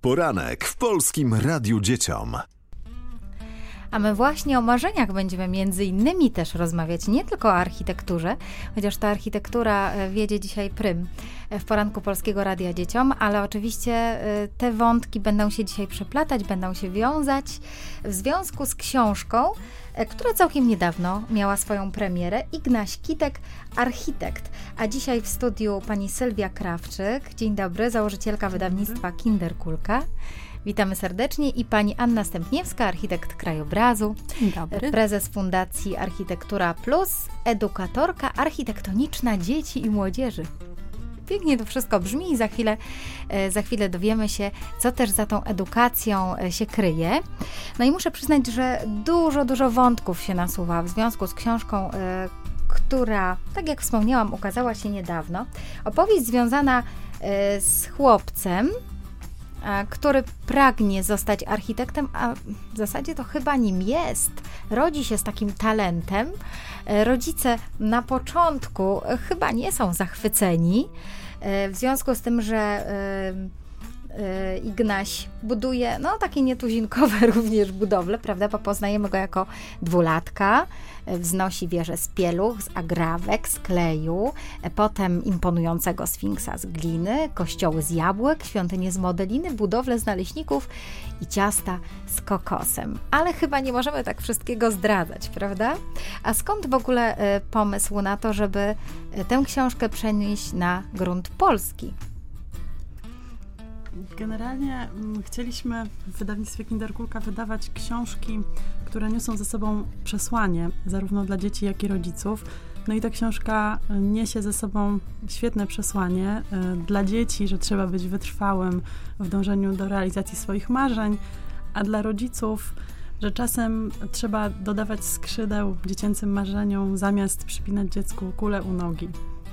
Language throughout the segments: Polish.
Poranek w Polskim Radiu Dzieciom. A my właśnie o marzeniach będziemy między innymi też rozmawiać, nie tylko o architekturze, chociaż ta architektura wiedzie dzisiaj prym w Poranku Polskiego Radia Dzieciom, ale oczywiście te wątki będą się dzisiaj przeplatać, będą się wiązać w związku z książką, która całkiem niedawno miała swoją premierę. Ignaś Kitek, architekt. A dzisiaj w studiu pani Sylwia Krawczyk. Dzień dobry, założycielka wydawnictwa Kinderkulka. Witamy serdecznie. I pani Anna Stępniewska, architekt krajobrazu. Dzień dobry. Prezes Fundacji Architektura Plus, edukatorka architektoniczna dzieci i młodzieży. Pięknie to wszystko brzmi i za chwilę dowiemy się, co też za tą edukacją się kryje. No i muszę przyznać, że dużo wątków się nasuwa w związku z książką, która, tak jak wspomniałam, ukazała się niedawno. Opowieść związana z chłopcem, który pragnie zostać architektem, a w zasadzie to chyba nim jest. Rodzi się z takim talentem. Rodzice na początku chyba nie są zachwyceni, w związku z tym, że Ignaś buduje, takie nietuzinkowe również budowle, prawda, bo poznajemy go jako dwulatka, wznosi wieżę z pieluch, z agrawek, z kleju, potem imponującego sfinksa z gliny, kościoły z jabłek, świątynie z modeliny, budowle z naleśników i ciasta z kokosem. Ale chyba nie możemy tak wszystkiego zdradzać, prawda? A skąd w ogóle pomysł na to, żeby tę książkę przenieść na grunt polski? Generalnie chcieliśmy w wydawnictwie Kinderkulka wydawać książki, które niosą ze sobą przesłanie, zarówno dla dzieci, jak i rodziców. No i ta książka niesie ze sobą świetne przesłanie dla dzieci, że trzeba być wytrwałym w dążeniu do realizacji swoich marzeń, a dla rodziców, że czasem trzeba dodawać skrzydeł dziecięcym marzeniom, zamiast przypinać dziecku kulę u nogi.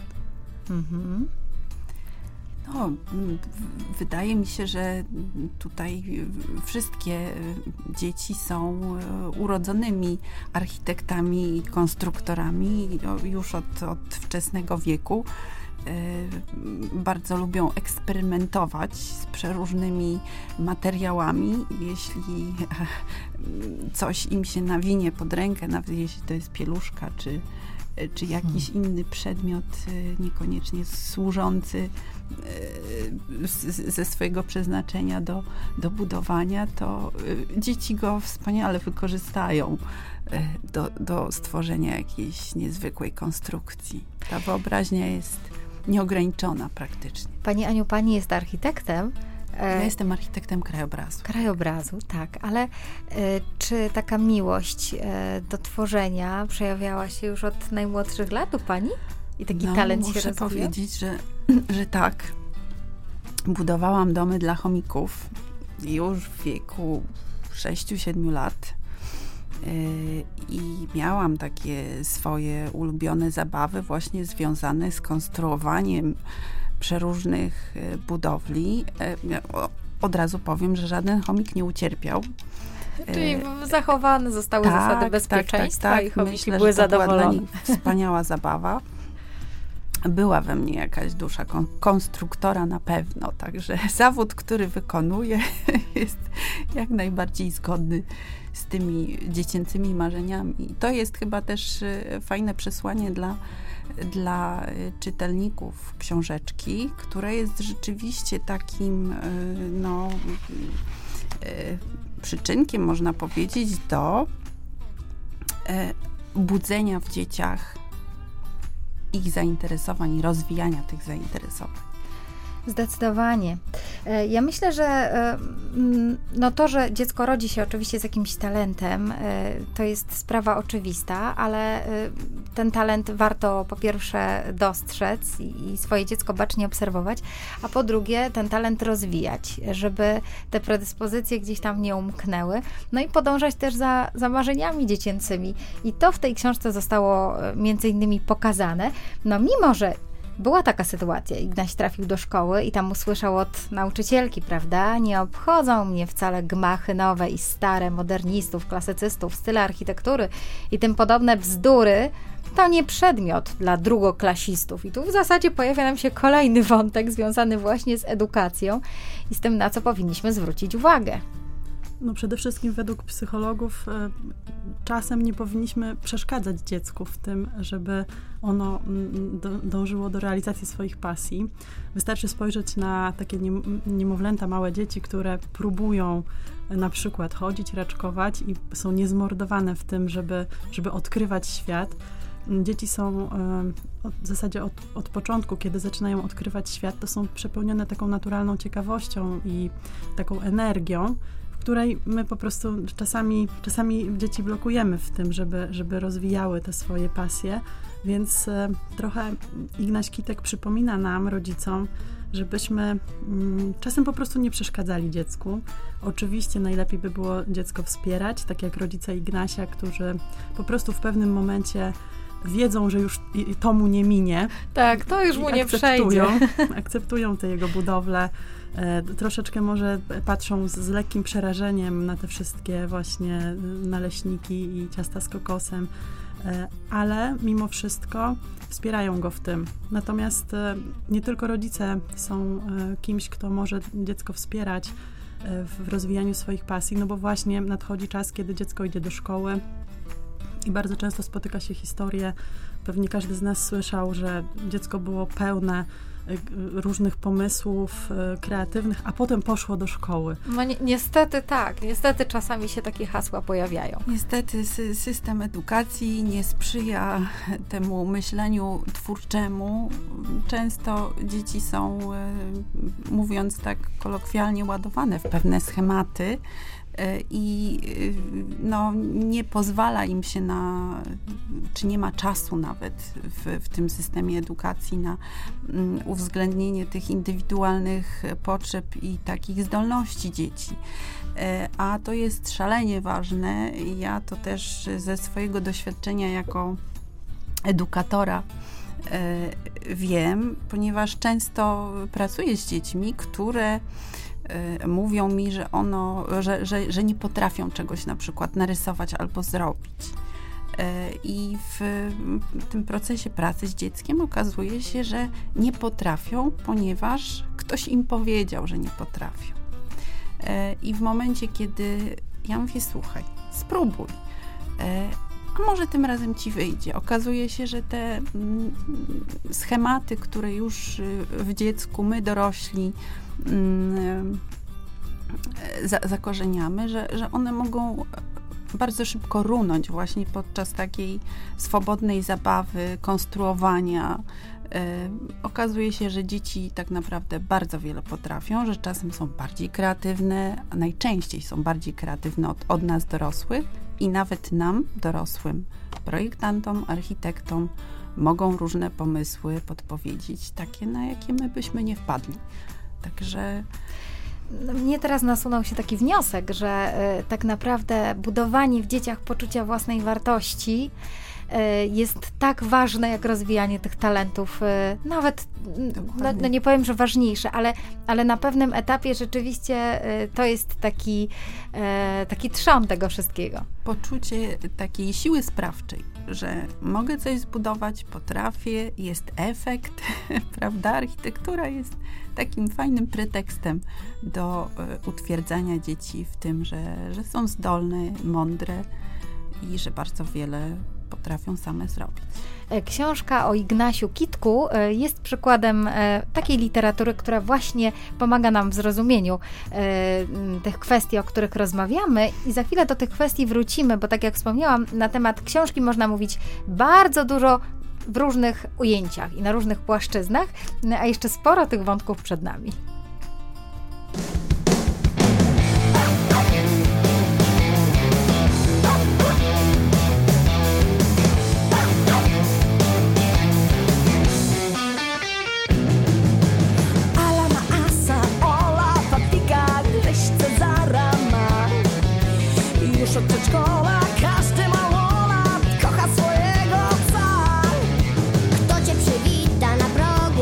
Wydaje mi się, że tutaj wszystkie dzieci są urodzonymi architektami i konstruktorami już od wczesnego wieku. Bardzo lubią eksperymentować z przeróżnymi materiałami. Jeśli coś im się nawinie pod rękę, nawet jeśli to jest pieluszka czy jakiś inny przedmiot, niekoniecznie służący ze swojego przeznaczenia do budowania, to dzieci go wspaniale wykorzystają do stworzenia jakiejś niezwykłej konstrukcji. Ta wyobraźnia jest nieograniczona praktycznie. Pani Aniu, pani jest architektem. Ja jestem architektem krajobrazu. Krajobrazu, tak, ale czy taka miłość do tworzenia przejawiała się już od najmłodszych lat u pani? I taki talent się rozwijał? Muszę powiedzieć, że tak. Budowałam domy dla chomików już w wieku 6-7 lat. I miałam takie swoje ulubione zabawy właśnie związane z konstruowaniem przeróżnych budowli. Od razu powiem, że żaden chomik nie ucierpiał. Czyli zachowane zostały zasady bezpieczeństwa i chomiki myślę, były że to zadowolone. była dla nich wspaniała zabawa. Była we mnie jakaś dusza konstruktora na pewno, także zawód, który wykonuję, jest jak najbardziej zgodny z tymi dziecięcymi marzeniami. I to jest chyba też fajne przesłanie dla czytelników książeczki, która jest rzeczywiście takim przyczynkiem, można powiedzieć, do budzenia w dzieciach ich zainteresowań i rozwijania tych zainteresowań. Zdecydowanie. Ja myślę, że to, że dziecko rodzi się oczywiście z jakimś talentem, to jest sprawa oczywista, ale ten talent warto po pierwsze dostrzec i swoje dziecko bacznie obserwować, a po drugie ten talent rozwijać, żeby te predyspozycje gdzieś tam nie umknęły. No i podążać też za marzeniami dziecięcymi. I to w tej książce zostało między innymi pokazane. No mimo, że była taka sytuacja. Ignaś trafił do szkoły i tam usłyszał od nauczycielki, prawda? Nie obchodzą mnie wcale gmachy nowe i stare, modernistów, klasycystów, style architektury i tym podobne bzdury. To nie przedmiot dla drugoklasistów. I tu w zasadzie pojawia nam się kolejny wątek związany właśnie z edukacją i z tym, na co powinniśmy zwrócić uwagę. No przede wszystkim według psychologów czasem nie powinniśmy przeszkadzać dziecku w tym, żeby ono dążyło do realizacji swoich pasji. Wystarczy spojrzeć na takie niemowlęta, małe dzieci, które próbują na przykład chodzić, raczkować i są niezmordowane w tym, żeby odkrywać świat. Dzieci są w zasadzie od początku, kiedy zaczynają odkrywać świat, to są przepełnione taką naturalną ciekawością i taką energią, w której my po prostu czasami dzieci blokujemy w tym, żeby rozwijały te swoje pasje, więc trochę Ignaś Kitek przypomina nam, rodzicom, żebyśmy czasem po prostu nie przeszkadzali dziecku. Oczywiście najlepiej by było dziecko wspierać, tak jak rodzice Ignasia, którzy po prostu w pewnym momencie wiedzą, że już to mu nie minie. Tak, to już mu nie przejdzie. Akceptują te jego budowle. Troszeczkę może patrzą z lekkim przerażeniem na te wszystkie właśnie naleśniki i ciasta z kokosem, ale mimo wszystko wspierają go w tym. Natomiast nie tylko rodzice są kimś, kto może dziecko wspierać w rozwijaniu swoich pasji, no bo właśnie nadchodzi czas, kiedy dziecko idzie do szkoły i bardzo często spotyka się historie, pewnie każdy z nas słyszał, że dziecko było pełne różnych pomysłów kreatywnych, a potem poszło do szkoły. No niestety tak, niestety czasami się takie hasła pojawiają. Niestety system edukacji nie sprzyja temu myśleniu twórczemu. Często dzieci są, mówiąc tak kolokwialnie, ładowane w pewne schematy, i no, nie pozwala im się czy nie ma czasu nawet w tym systemie edukacji na uwzględnienie tych indywidualnych potrzeb i takich zdolności dzieci. A to jest szalenie ważne. Ja to też ze swojego doświadczenia jako edukatora wiem, ponieważ często pracuję z dziećmi, które mówią mi, że nie potrafią czegoś na przykład narysować albo zrobić. I w tym procesie pracy z dzieckiem okazuje się, że nie potrafią, ponieważ ktoś im powiedział, że nie potrafią. I w momencie, kiedy ja mówię, słuchaj, spróbuj, a może tym razem ci wyjdzie. Okazuje się, że te schematy, które już w dziecku my dorośli zakorzeniamy, że one mogą bardzo szybko runąć właśnie podczas takiej swobodnej zabawy, konstruowania. Okazuje się, że dzieci tak naprawdę bardzo wiele potrafią, że czasem są bardziej kreatywne, a najczęściej są bardziej kreatywne od nas dorosłych i nawet nam, dorosłym projektantom, architektom, mogą różne pomysły podpowiedzieć, takie, na jakie my byśmy nie wpadli. Także mnie teraz nasunął się taki wniosek, że tak naprawdę budowanie w dzieciach poczucia własnej wartości jest tak ważne, jak rozwijanie tych talentów, nawet, no nie powiem, że ważniejsze, ale na pewnym etapie rzeczywiście to jest taki trzon tego wszystkiego. Poczucie takiej siły sprawczej, że mogę coś zbudować, potrafię, jest efekt, prawda? Architektura jest takim fajnym pretekstem do utwierdzania dzieci w tym, że są zdolne, mądre i że bardzo wiele potrafią same zrobić. Książka o Ignasiu Kitku jest przykładem takiej literatury, która właśnie pomaga nam w zrozumieniu tych kwestii, o których rozmawiamy, i za chwilę do tych kwestii wrócimy, bo tak jak wspomniałam, na temat książki można mówić bardzo dużo w różnych ujęciach i na różnych płaszczyznach, a jeszcze sporo tych wątków przed nami. Od przedszkola każdy małolat kocha swojego psa. Kto cię przywita na progu?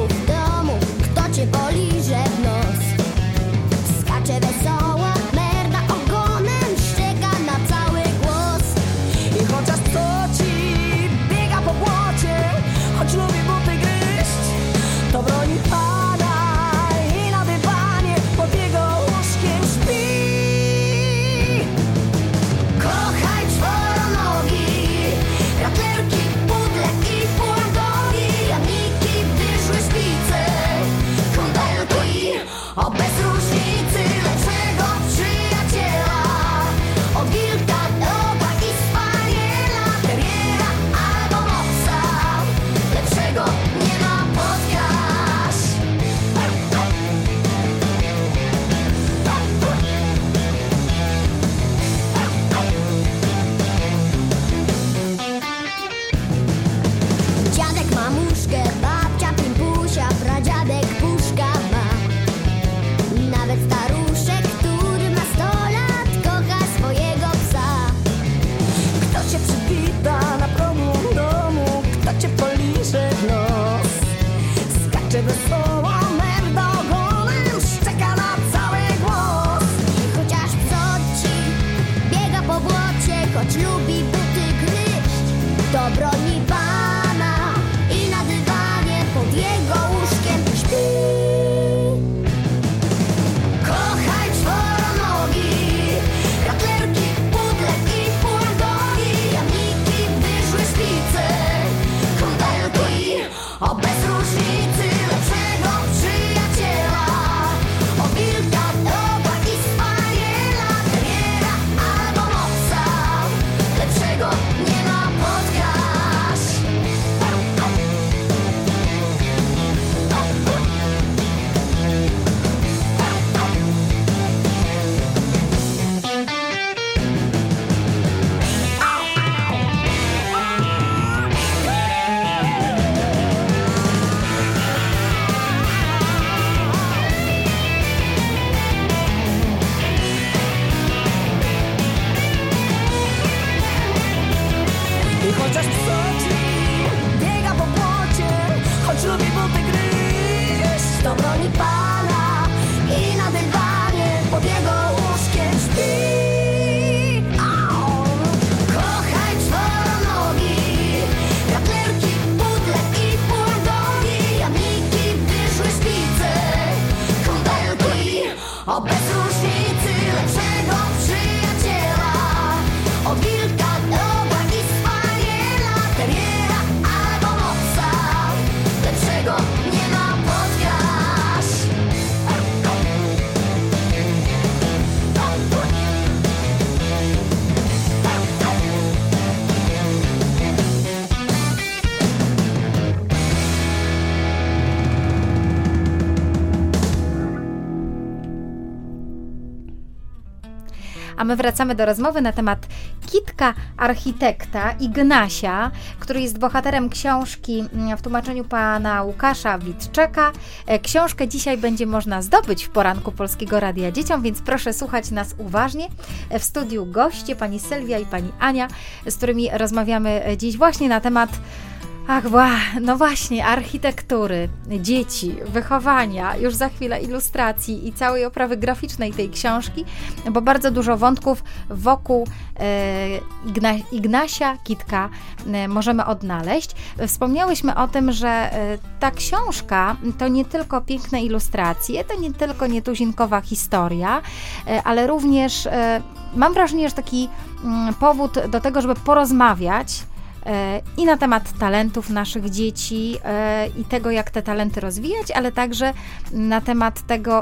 A my wracamy do rozmowy na temat Kitka architekta Ignasia, który jest bohaterem książki w tłumaczeniu pana Łukasza Witczeka. Książkę dzisiaj będzie można zdobyć w poranku Polskiego Radia Dzieciom, więc proszę słuchać nas uważnie. W studiu goście, pani Sylwia i pani Ania, z którymi rozmawiamy dziś właśnie na temat no właśnie, architektury, dzieci, wychowania, już za chwilę ilustracji i całej oprawy graficznej tej książki, bo bardzo dużo wątków wokół Ignasia Kitka możemy odnaleźć. Wspomniałyśmy o tym, że ta książka to nie tylko piękne ilustracje, to nie tylko nietuzinkowa historia, ale również mam wrażenie, że taki powód do tego, żeby porozmawiać i na temat talentów naszych dzieci i tego, jak te talenty rozwijać, ale także na temat tego,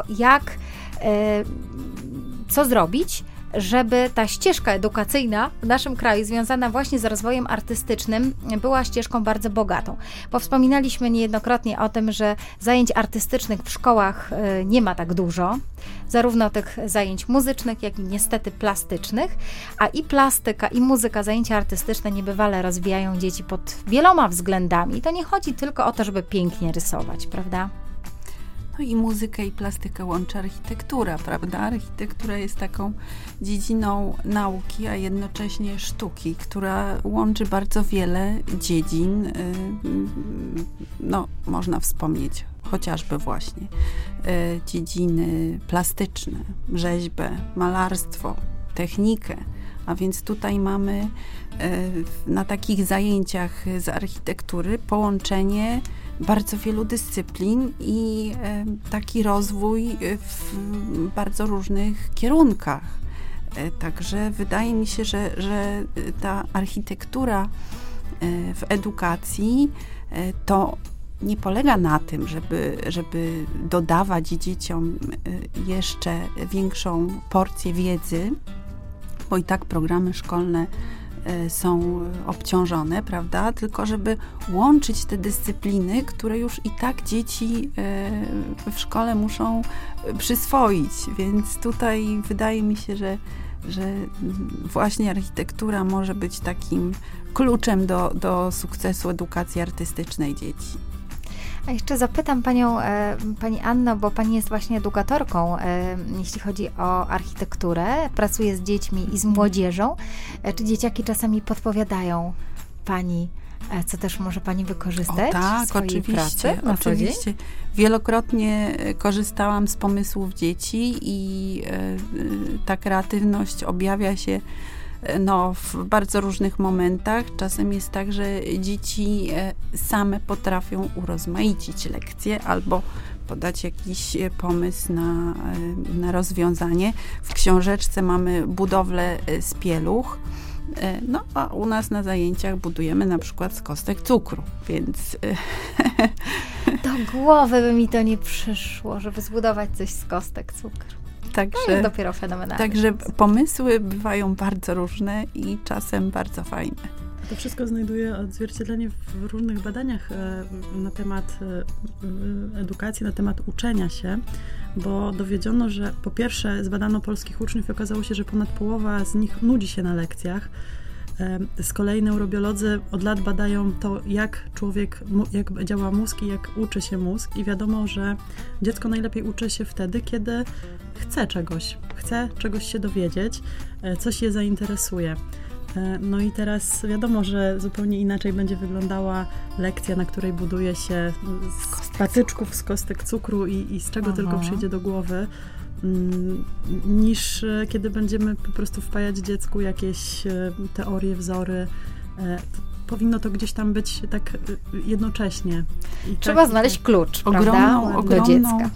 co zrobić, żeby ta ścieżka edukacyjna w naszym kraju związana właśnie z rozwojem artystycznym była ścieżką bardzo bogatą. Bo wspominaliśmy niejednokrotnie o tym, że zajęć artystycznych w szkołach nie ma tak dużo, zarówno tych zajęć muzycznych, jak i niestety plastycznych, a i plastyka, i muzyka, zajęcia artystyczne niebywale rozwijają dzieci pod wieloma względami. I to nie chodzi tylko o to, żeby pięknie rysować, prawda? No i muzykę i plastykę łączy architektura, prawda? Architektura jest taką dziedziną nauki, a jednocześnie sztuki, która łączy bardzo wiele dziedzin. No, można wspomnieć chociażby właśnie dziedziny plastyczne, rzeźbę, malarstwo, technikę. A więc tutaj mamy na takich zajęciach z architektury połączenie bardzo wielu dyscyplin i taki rozwój w bardzo różnych kierunkach. Także wydaje mi się, że ta architektura w edukacji to nie polega na tym, żeby dodawać dzieciom jeszcze większą porcję wiedzy, bo i tak programy szkolne są obciążone, prawda? Tylko żeby łączyć te dyscypliny, które już i tak dzieci w szkole muszą przyswoić. Więc tutaj wydaje mi się, że właśnie architektura może być takim kluczem do sukcesu edukacji artystycznej dzieci. A jeszcze zapytam pani Anno, bo pani jest właśnie edukatorką, jeśli chodzi o architekturę, pracuje z dziećmi i z młodzieżą. Czy dzieciaki czasami podpowiadają pani, co też może pani wykorzystać w swojej pracy na co dzień? Oczywiście. Wielokrotnie korzystałam z pomysłów dzieci i ta kreatywność objawia się w bardzo różnych momentach. Czasem jest tak, że dzieci same potrafią urozmaicić lekcje albo podać jakiś pomysł na rozwiązanie. W książeczce mamy budowlę z pieluch, a u nas na zajęciach budujemy na przykład z kostek cukru, więc... Do głowy by mi to nie przyszło, żeby zbudować coś z kostek cukru. Także, to jest dopiero fenomenalne. Także pomysły bywają bardzo różne i czasem bardzo fajne. To wszystko znajduje odzwierciedlenie w różnych badaniach na temat edukacji, na temat uczenia się, bo dowiedziono, że po pierwsze zbadano polskich uczniów i okazało się, że ponad połowa z nich nudzi się na lekcjach. Z kolei neurobiolodzy od lat badają to, jak działa mózg i jak uczy się mózg i wiadomo, że dziecko najlepiej uczy się wtedy, kiedy chce czegoś się dowiedzieć, coś je zainteresuje. No i teraz wiadomo, że zupełnie inaczej będzie wyglądała lekcja, na której buduje się z patyczków, z kostek cukru i z czego tylko przyjdzie do głowy, niż kiedy będziemy po prostu wpajać dziecku jakieś teorie, powinno to gdzieś tam być tak jednocześnie. Trzeba znaleźć klucz, prawda? Do dziecka.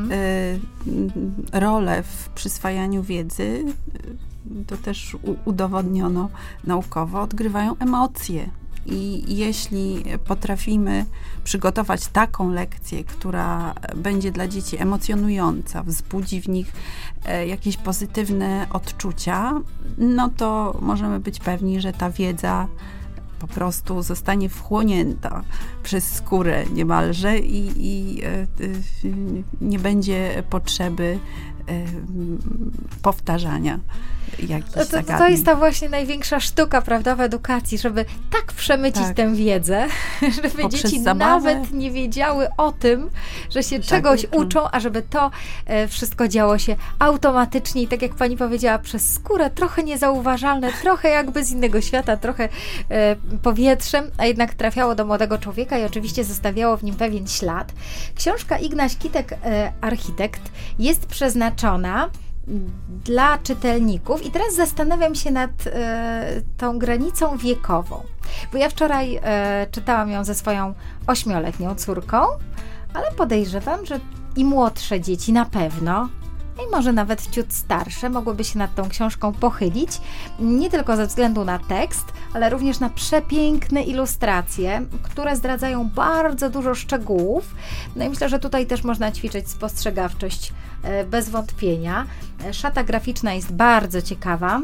Rolę w przyswajaniu wiedzy, to też udowodniono naukowo, odgrywają emocje. I jeśli potrafimy przygotować taką lekcję, która będzie dla dzieci emocjonująca, wzbudzi w nich jakieś pozytywne odczucia, no to możemy być pewni, że ta wiedza po prostu zostanie wchłonięta przez skórę niemalże i nie będzie potrzeby powtarzania jakichś zagadnień. To jest ta właśnie największa sztuka, prawda, w edukacji, żeby tak przemycić tę wiedzę, żeby Poprzez dzieci zabawę. nawet nie wiedziały o tym, że się czegoś uczą, a żeby to wszystko działo się automatycznie i tak jak pani powiedziała, przez skórę, trochę niezauważalne, trochę jakby z innego świata, trochę powietrzem, a jednak trafiało do młodego człowieka i oczywiście zostawiało w nim pewien ślad. Książka Ignaś Kitek, architekt, jest przeznaczona dla czytelników i teraz zastanawiam się nad tą granicą wiekową, bo ja wczoraj czytałam ją ze swoją 8-letnią córką, ale podejrzewam, że i młodsze dzieci na pewno, i może nawet ciut starsze, mogłyby się nad tą książką pochylić, nie tylko ze względu na tekst, ale również na przepiękne ilustracje, które zdradzają bardzo dużo szczegółów. No i myślę, że tutaj też można ćwiczyć spostrzegawczość bez wątpienia. Szata graficzna jest bardzo ciekawa.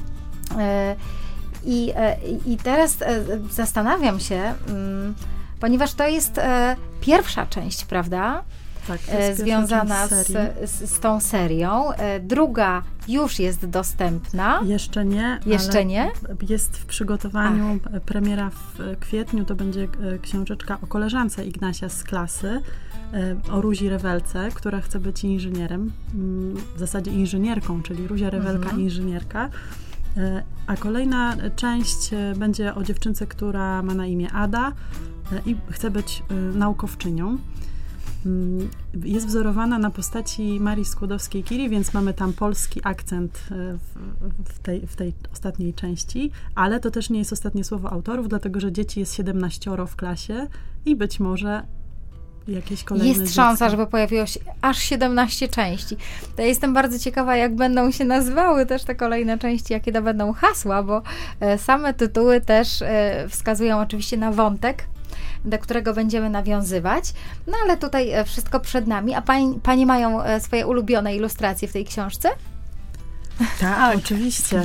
I teraz zastanawiam się, ponieważ to jest pierwsza część, prawda? Tak, związana z tą serią. Druga już jest dostępna. Jeszcze nie. Jeszcze nie? Jest w przygotowaniu premiera w kwietniu. To będzie książeczka o koleżance Ignasia z klasy, o Ruzi Rewelce, która chce być inżynierem, w zasadzie inżynierką, czyli Ruzia Rewelka, inżynierka. A kolejna część będzie o dziewczynce, która ma na imię Ada i chce być naukowczynią. Jest wzorowana na postaci Marii Skłodowskiej-Curie, więc mamy tam polski akcent w tej ostatniej części, ale to też nie jest ostatnie słowo autorów, dlatego że dzieci jest 17 w klasie i być może jakieś kolejne jest szansa, żeby pojawiło się aż 17 części. To ja jestem bardzo ciekawa, jak będą się nazywały też te kolejne części, jakie to będą hasła, bo same tytuły też wskazują oczywiście na wątek, do którego będziemy nawiązywać. No ale tutaj wszystko przed nami. A panie mają swoje ulubione ilustracje w tej książce? Tak, oczywiście.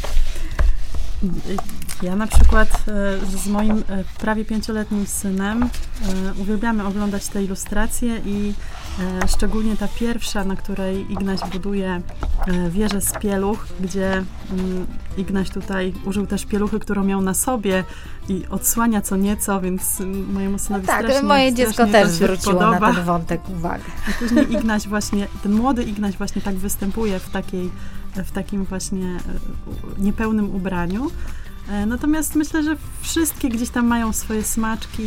Ja na przykład z moim prawie 5-letnim synem uwielbiamy oglądać te ilustracje i szczególnie ta pierwsza, na której Ignaś buduje wieżę z pieluch, gdzie Ignaś tutaj użył też pieluchy, którą miał na sobie i odsłania co nieco, więc mojemu synowi strasznie moje dziecko też zwróciło podoba. na ten wątek uwagę. I później Ignaś właśnie, ten młody Ignaś właśnie tak występuje w takim właśnie niepełnym ubraniu. Natomiast myślę, że wszystkie gdzieś tam mają swoje smaczki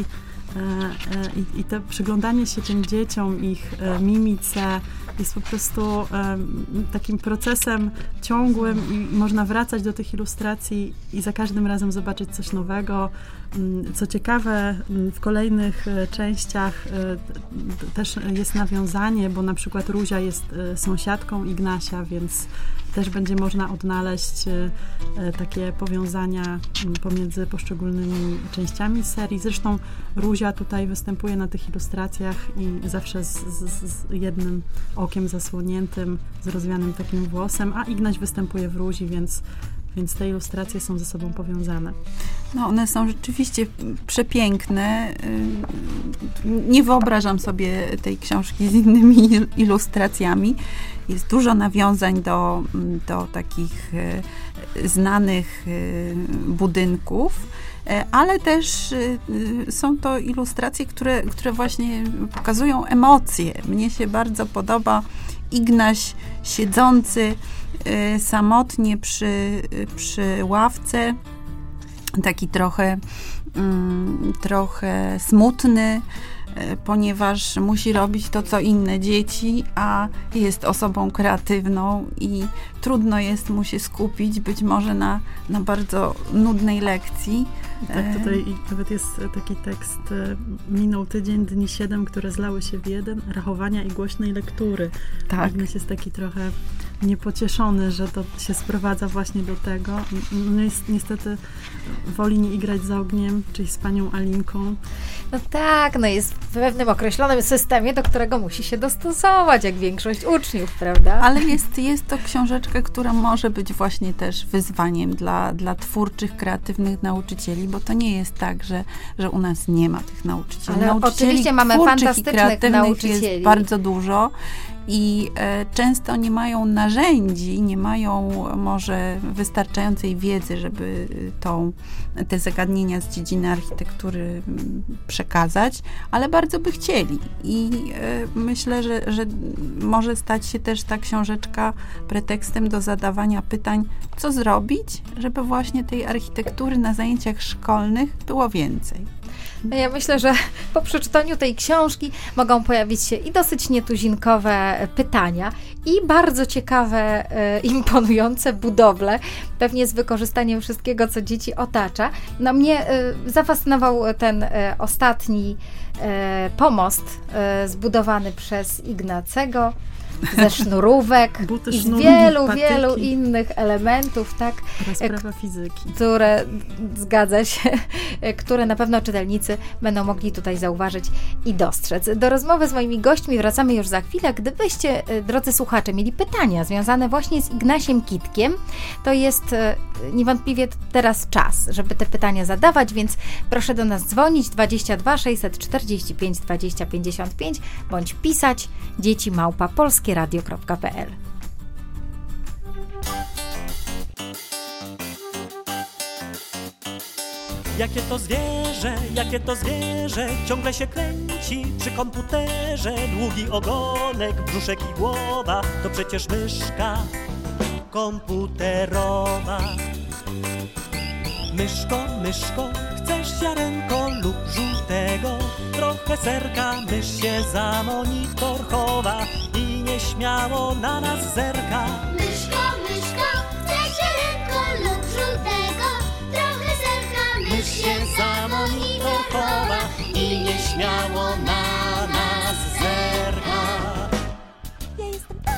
i to przyglądanie się tym dzieciom, ich mimice jest po prostu takim procesem ciągłym i można wracać do tych ilustracji i za każdym razem zobaczyć coś nowego. Co ciekawe, w kolejnych częściach też jest nawiązanie, bo na przykład Ruzia jest sąsiadką Ignasia, więc też będzie można odnaleźć takie powiązania pomiędzy poszczególnymi częściami serii. Zresztą Ruzia tutaj występuje na tych ilustracjach i zawsze z jednym okiem zasłoniętym, z rozwianym takim włosem, a Ignaś występuje w Ruzi, więc te ilustracje są ze sobą powiązane. No, one są rzeczywiście przepiękne. Nie wyobrażam sobie tej książki z innymi ilustracjami. Jest dużo nawiązań do takich znanych budynków, ale też są to ilustracje, które właśnie pokazują emocje. Mnie się bardzo podoba Ignaś siedzący samotnie przy ławce, taki trochę smutny, ponieważ musi robić to, co inne dzieci, a jest osobą kreatywną i trudno jest mu się skupić być może na bardzo nudnej lekcji. Tak, tutaj nawet jest taki tekst: minął tydzień, dni 7, które zlały się w jeden, rachowania i głośnej lektury. Tak. Ignaś jest taki trochę niepocieszony, że to się sprowadza właśnie do tego. No jest, niestety woli nie igrać za ogniem, czyli z panią Alinką. No tak, no jest w pewnym określonym systemie, do którego musi się dostosować, jak większość uczniów, prawda? Ale jest to książeczka, która może być właśnie też wyzwaniem dla twórczych, kreatywnych nauczycieli, bo to nie jest tak, że u nas nie ma tych nauczycieli. Ale nauczycieli oczywiście mamy twórczych fantastycznych i kreatywnych nauczycieli. Jest bardzo dużo i często nie mają narzędzi, nie mają może wystarczającej wiedzy, żeby te zagadnienia z dziedziny architektury przekazać, ale bardzo by chcieli. I myślę, że może stać się też ta książeczka pretekstem do zadawania pytań, co zrobić, żeby właśnie tej architektury na zajęciach szkolnych było więcej. Ja myślę, że po przeczytaniu tej książki mogą pojawić się i dosyć nietuzinkowe pytania, i bardzo ciekawe, imponujące budowle, pewnie z wykorzystaniem wszystkiego, co dzieci otacza. No mnie zafascynował ten ostatni pomost zbudowany przez Ignacego, ze sznurówek Buty, i z sznurówki, wielu innych elementów, tak, Rozprawa fizyki. które, zgadza się, które na pewno czytelnicy będą mogli tutaj zauważyć i dostrzec. Do rozmowy z moimi gośćmi wracamy już za chwilę. Gdybyście, drodzy słuchacze, mieli pytania związane właśnie z Ignasiem Kitkiem, to jest niewątpliwie teraz czas, żeby te pytania zadawać, więc proszę do nas dzwonić 22 645 20 55 bądź pisać dzieci@polskieradio.pl. Jakie to zwierzę, ciągle się kręci przy komputerze. Długi ogonek, brzuszek i głowa, to przecież myszka komputerowa. Myszko, chcesz ziarenko lub żółtego? Trochę serka, mysz się za monitor chowa i nieśmiało na nas zerka. Myszko, chcesz ziarenko lub żółtego? Trochę serka, Mysz się za monitor chowa i nieśmiało na nas zerka. Ja jestem to,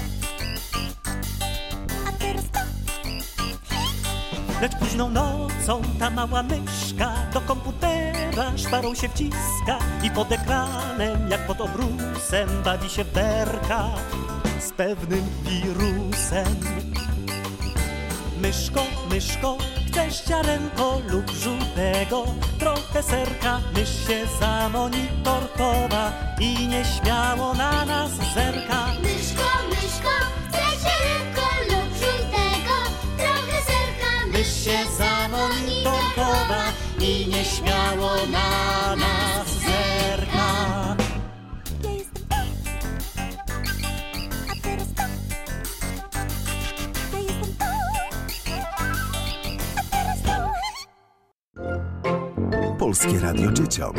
a teraz to. Lecz późną nocą ta mała myszka do komputera szparą się wciska i pod ekranem, jak pod obrusem, bawi się w berka z pewnym wirusem. Myszko, chcesz ziarenko lub żółtego? Trochę serka, mysz się za monitor chowa i nieśmiało na nas zerka. Myszko, chcesz ziarenko lub żółtego? Trochę serka, Mysz się za monitor chowa i nieśmiało na nas zerka. Ja jestem to, a teraz to. Ja jestem to, a teraz to. Polskie Radio Dzieciom.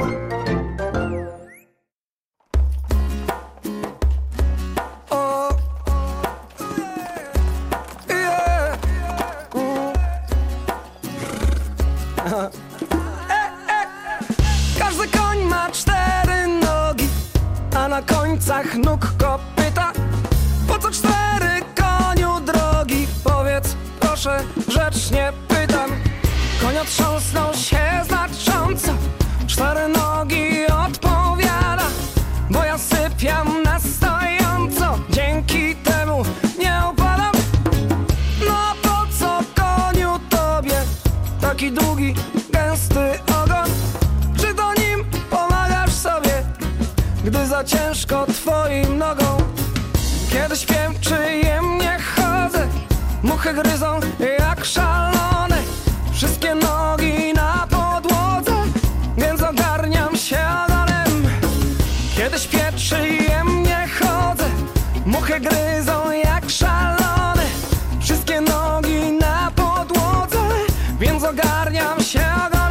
Każdy koń ma 4 nogi, a na końcach nóg kopyta. Po co 4, koniu drogi? Powiedz proszę, grzecznie pytam. Koń otrząsnął się znacząco, 4 nogi odpowiada, bo ja sypiam na stojąco, dzięki temu nie upadam. No a po co, koniu, tobie taki długi, gęsty ogon? Czy to nim pomagasz sobie, gdy za ciężko twoim nogą? Kiedy śpię, przyjemnie chodzę, muchy gryzą jak szalone, wszystkie nogi na podłodze, więc ogarniam się ogonem. Kiedy śpię, przyjemnie chodzę, muchy gryzą jak szalone, wszystkie nogi na podłodze, więc ogarniam się ogonem.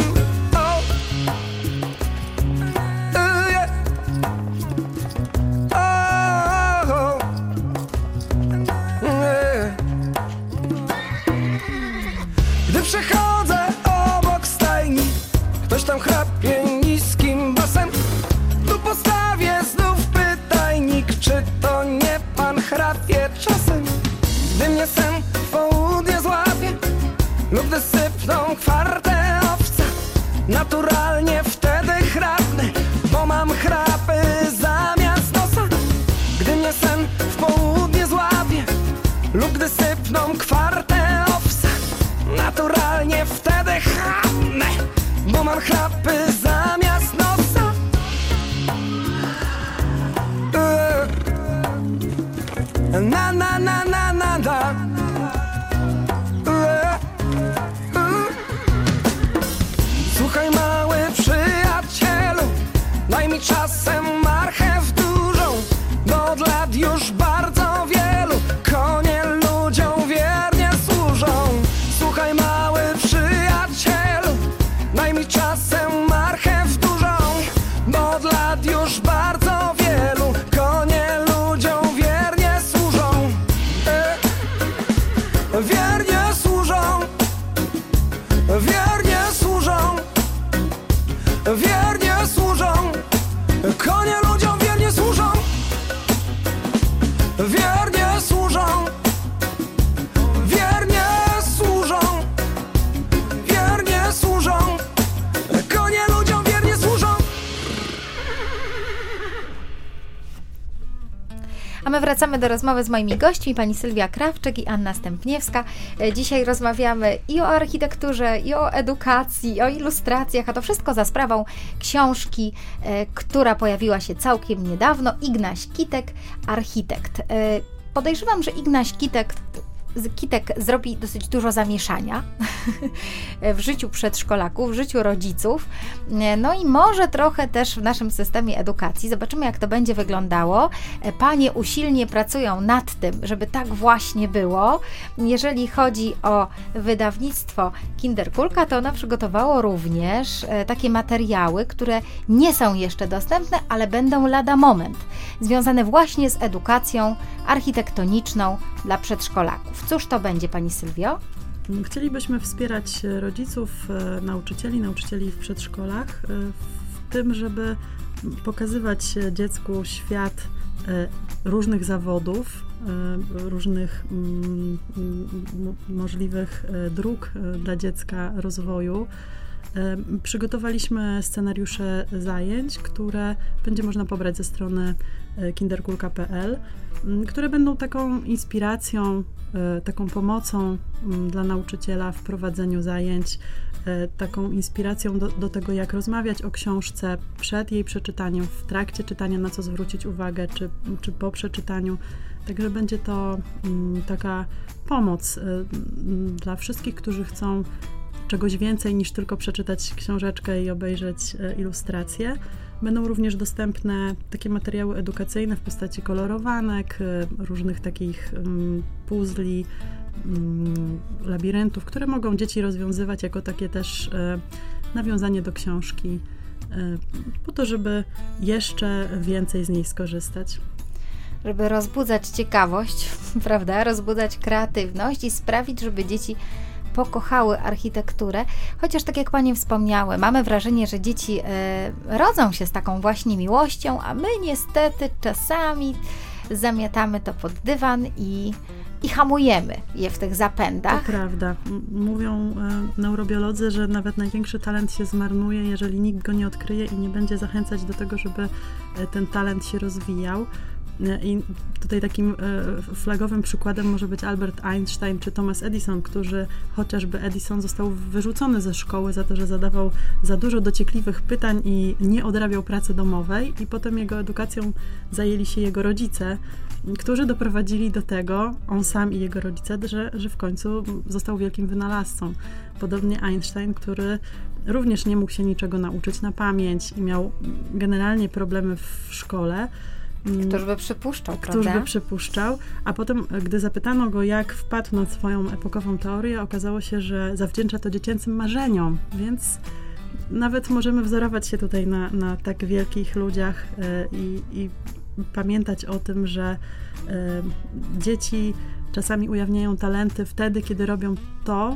Gdy przechodzę obok stajni, ktoś tam chrapie niskim basem, tu postawię znów pytajnik, czy to nie pan chrapie czasem? Gdy mnie sen w południe złapie lub gdy sypną kwarte owca, naturalnie wtedy chrapnę, bo mam chrapy zamiast nosa. Gdy mnie sen w południe złapie lub gdy sypną kwarte owca, naturalnie wtedy chrapnę, bo mam chrapy zamiast nosa. Na, na, na, na, na, na. Słuchaj, mały przyjacielu, daj mi czasem marchew dużą, bo od lat już bardzo wielu konie ludziom wiernie służą. Słuchaj, mały przyjacielu, daj mi czasem marchew dużą, bo od lat już bardzo wielu konie ludziom wiernie służą. Wiernie służą, wiernie służą, wiernie służą, konie ludziom wiernie służą, wiernie służą, wiernie służą, wiernie służą, konie ludziom wiernie służą. A my wracamy do rozmowy z moimi gośćmi, pani Sylwia Krawczyk i Anna Stępniewska. Dzisiaj rozmawiamy i o architekturze, i o edukacji, i o ilustracjach, a to wszystko za sprawą książki, która pojawiła się całkiem niedawno, Ignaś Kitek, architekt. Podejrzewam, że Ignaś Kitek zrobi dosyć dużo zamieszania w życiu przedszkolaków, w życiu rodziców, no i może trochę też w naszym systemie edukacji. Zobaczymy, jak to będzie wyglądało. Panie usilnie pracują nad tym, żeby tak właśnie było. Jeżeli chodzi o wydawnictwo Kinderkulka, to ono przygotowało również takie materiały, które nie są jeszcze dostępne, ale będą lada moment, związane właśnie z edukacją architektoniczną dla przedszkolaków. Cóż to będzie, pani Sylwio? Chcielibyśmy wspierać rodziców, nauczycieli w przedszkolach w tym, żeby pokazywać dziecku świat różnych zawodów, różnych możliwych dróg dla dziecka rozwoju. Przygotowaliśmy scenariusze zajęć, które będzie można pobrać ze strony kinderkulka.pl, które będą taką inspiracją, taką pomocą dla nauczyciela w prowadzeniu zajęć, taką inspiracją do tego, jak rozmawiać o książce przed jej przeczytaniem, w trakcie czytania, na co zwrócić uwagę, czy po przeczytaniu. Także będzie to taka pomoc dla wszystkich, którzy chcą czegoś więcej niż tylko przeczytać książeczkę i obejrzeć ilustracje. Będą również dostępne takie materiały edukacyjne w postaci kolorowanek, różnych takich puzli, labiryntów, które mogą dzieci rozwiązywać jako takie też nawiązanie do książki, po to, żeby jeszcze więcej z niej skorzystać. Żeby rozbudzać ciekawość, prawda? Rozbudzać kreatywność i sprawić, żeby dzieci pokochały architekturę, chociaż tak jak Panie wspomniały, mamy wrażenie, że dzieci rodzą się z taką właśnie miłością, a my niestety czasami zamiatamy to pod dywan i hamujemy je w tych zapędach. To prawda. Mówią neurobiolodzy, że nawet największy talent się zmarnuje, jeżeli nikt go nie odkryje i nie będzie zachęcać do tego, żeby ten talent się rozwijał. I tutaj takim flagowym przykładem może być Albert Einstein czy Thomas Edison, którzy, chociażby Edison został wyrzucony ze szkoły za to, że zadawał za dużo dociekliwych pytań i nie odrabiał pracy domowej, i potem jego edukacją zajęli się jego rodzice, którzy doprowadzili do tego, on sam i jego rodzice, że w końcu został wielkim wynalazcą. Podobnie Einstein, który również nie mógł się niczego nauczyć na pamięć i miał generalnie problemy w szkole. Któż by przypuszczał, Któż prawda? by przypuszczał, a potem, gdy zapytano go, jak wpadł na swoją epokową teorię, okazało się, że zawdzięcza to dziecięcym marzeniom, więc nawet możemy wzorować się tutaj na tak wielkich ludziach i pamiętać o tym, że dzieci czasami ujawniają talenty wtedy, kiedy robią to,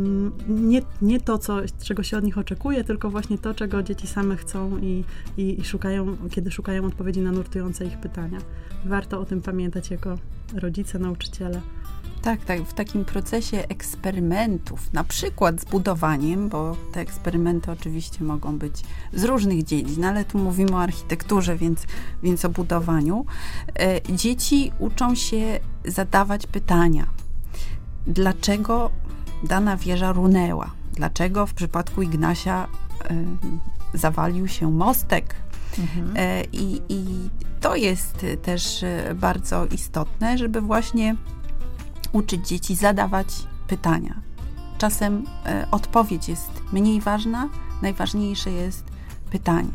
nie to, czego się od nich oczekuje, tylko właśnie to, czego dzieci same chcą i szukają, kiedy szukają odpowiedzi na nurtujące ich pytania. Warto o tym pamiętać jako rodzice, nauczyciele. Tak, w takim procesie eksperymentów, na przykład z budowaniem, bo te eksperymenty oczywiście mogą być z różnych dziedzin, ale tu mówimy o architekturze, więc o budowaniu. Dzieci uczą się zadawać pytania. Dlaczego dana wieża runęła? Dlaczego w przypadku Ignasia zawalił się mostek? I to jest też bardzo istotne, żeby właśnie uczyć dzieci zadawać pytania. Czasem odpowiedź jest mniej ważna, najważniejsze jest pytanie.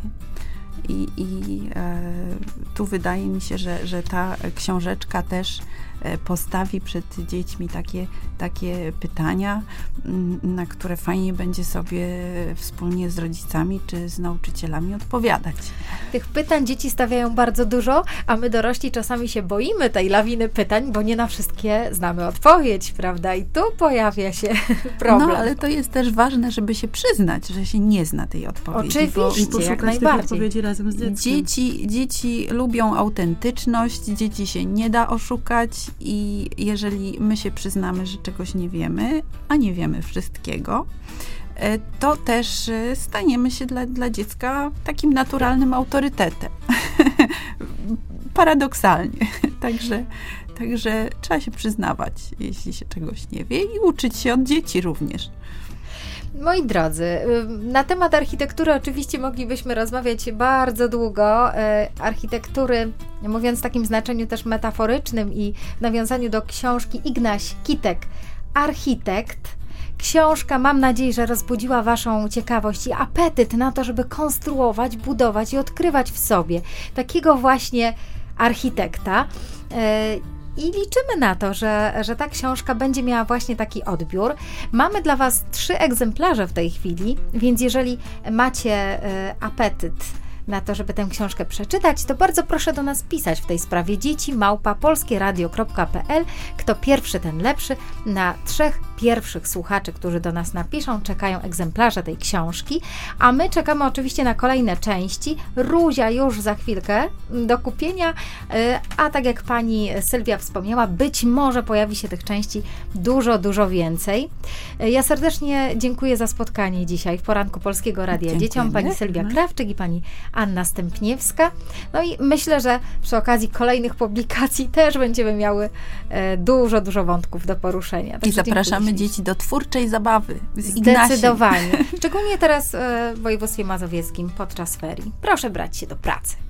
I tu wydaje mi się, że ta książeczka też postawi przed dziećmi takie pytania, na które fajnie będzie sobie wspólnie z rodzicami czy z nauczycielami odpowiadać. Tych pytań dzieci stawiają bardzo dużo, a my dorośli czasami się boimy tej lawiny pytań, bo nie na wszystkie znamy odpowiedź, prawda? I tu pojawia się problem. No, ale to jest też ważne, żeby się przyznać, że się nie zna tej odpowiedzi. Oczywiście, I poszukać jak tych najbardziej. odpowiedzi razem z dzieckiem. Dzieci lubią autentyczność, dzieci się nie da oszukać i jeżeli my się przyznamy, że czegoś nie wiemy, a nie wiemy wszystkiego, to też staniemy się dla dziecka takim naturalnym autorytetem. Paradoksalnie. Także trzeba się przyznawać, jeśli się czegoś nie wie i uczyć się od dzieci również. Moi drodzy, na temat architektury oczywiście moglibyśmy rozmawiać bardzo długo. Architektury, mówiąc w takim znaczeniu też metaforycznym i w nawiązaniu do książki Ignaś Kitek, Architekt. Książka, mam nadzieję, że rozbudziła Waszą ciekawość i apetyt na to, żeby konstruować, budować i odkrywać w sobie takiego właśnie architekta. I liczymy na to, że ta książka będzie miała właśnie taki odbiór. Mamy dla Was 3 egzemplarze w tej chwili, więc jeżeli macie apetyt na to, żeby tę książkę przeczytać, to bardzo proszę do nas pisać w tej sprawie dzieci@polskieradio.pl. Kto pierwszy, ten lepszy. Na 3 pierwszych słuchaczy, którzy do nas napiszą, czekają egzemplarze tej książki, a my czekamy oczywiście na kolejne części. Ruzia już za chwilkę do kupienia, a tak jak pani Sylwia wspomniała, być może pojawi się tych części dużo, dużo więcej. Ja serdecznie dziękuję za spotkanie dzisiaj w poranku Polskiego Radia Dzieciom. Pani Sylwia Krawczyk i pani Anna Stępniewska. No i myślę, że przy okazji kolejnych publikacji też będziemy miały dużo, dużo wątków do poruszenia. I Także zapraszamy dzieci do twórczej zabawy z Ignasiem. Zdecydowanie. Szczególnie teraz w województwie mazowieckim podczas ferii. Proszę brać się do pracy.